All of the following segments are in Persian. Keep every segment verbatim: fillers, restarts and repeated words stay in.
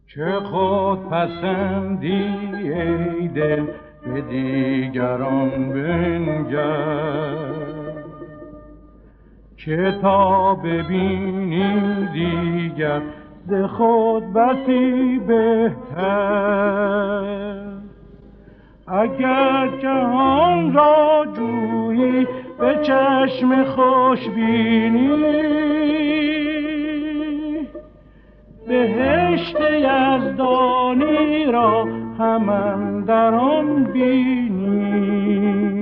چه خود پسندی ای دل به دیگران بنگر، که تا ببینی دیگر ز خود بسی بهتر. اگر جهان را جویی به چشم خوش بینی، بهشت یزدانی را هم اندر آن بینی.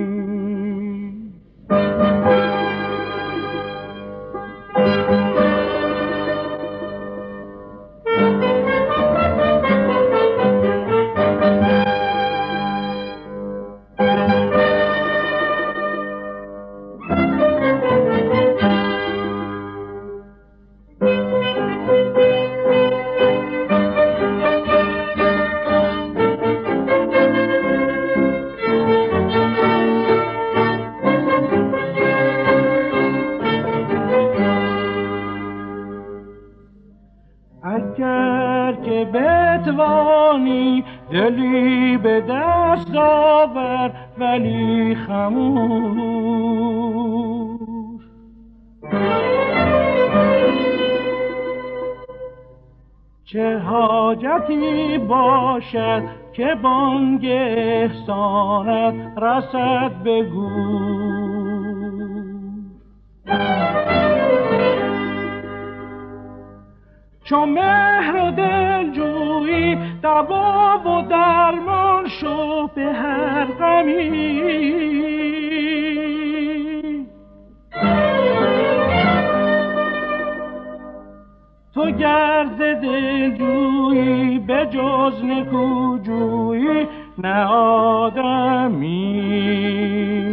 اگر که بتوانی دلی به دست آور ولی خموش، چه حاجتی باشد که بانگ احسانت رسد به گوش. چو مهر و دلجویی دوا و درمان شو به هر غمی، تو گر ز دلجویی به جز نکوجویی نه آدمی.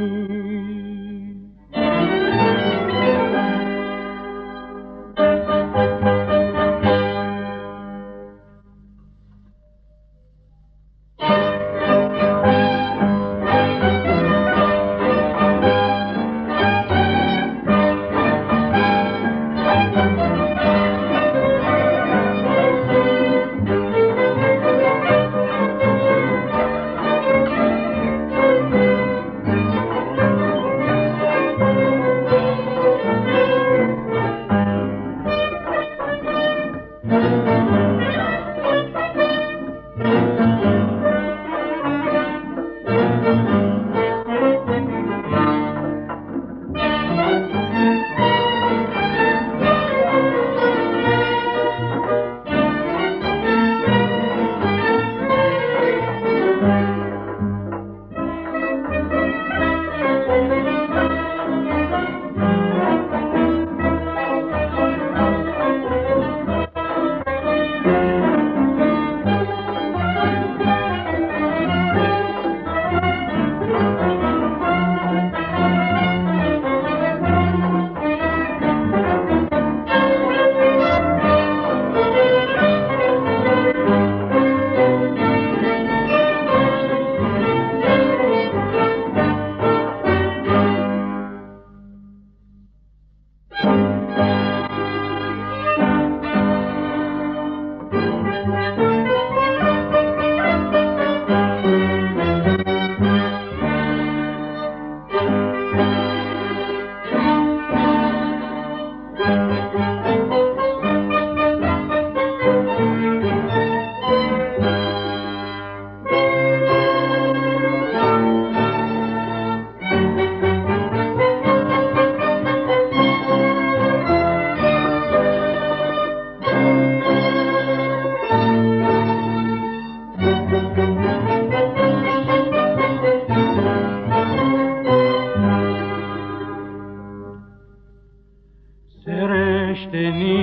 سرشت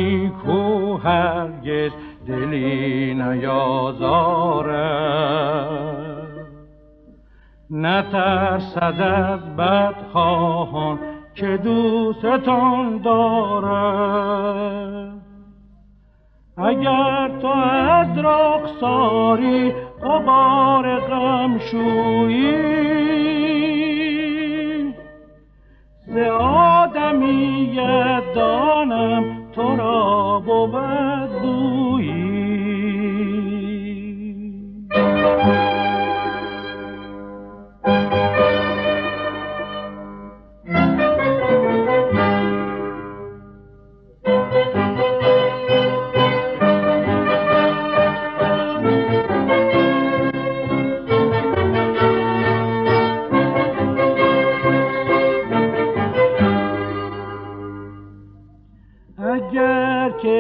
نیکو هرگز دلی نیازارد، نترسد از بدخواهان که دوستان دارد. اگر تو از رخساری غبار غم شویی، ز آدمیت دانم تو را بود بویی.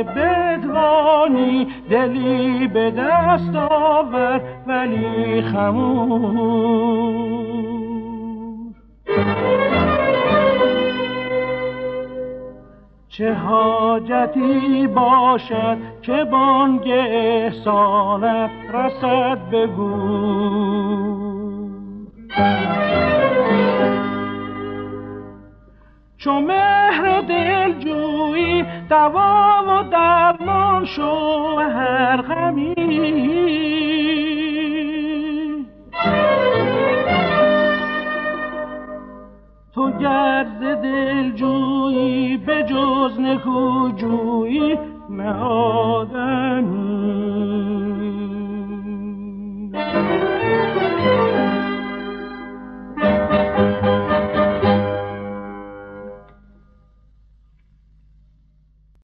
بدوانی دلی به دست آور ولی خمور. چه حاجتی باشد که بانگ احسانت رسد به گور. چو مهر دل جویی دوا و درمان شو هر غمی. تو گر ز دل جویی به جز نکو جویی نه آدم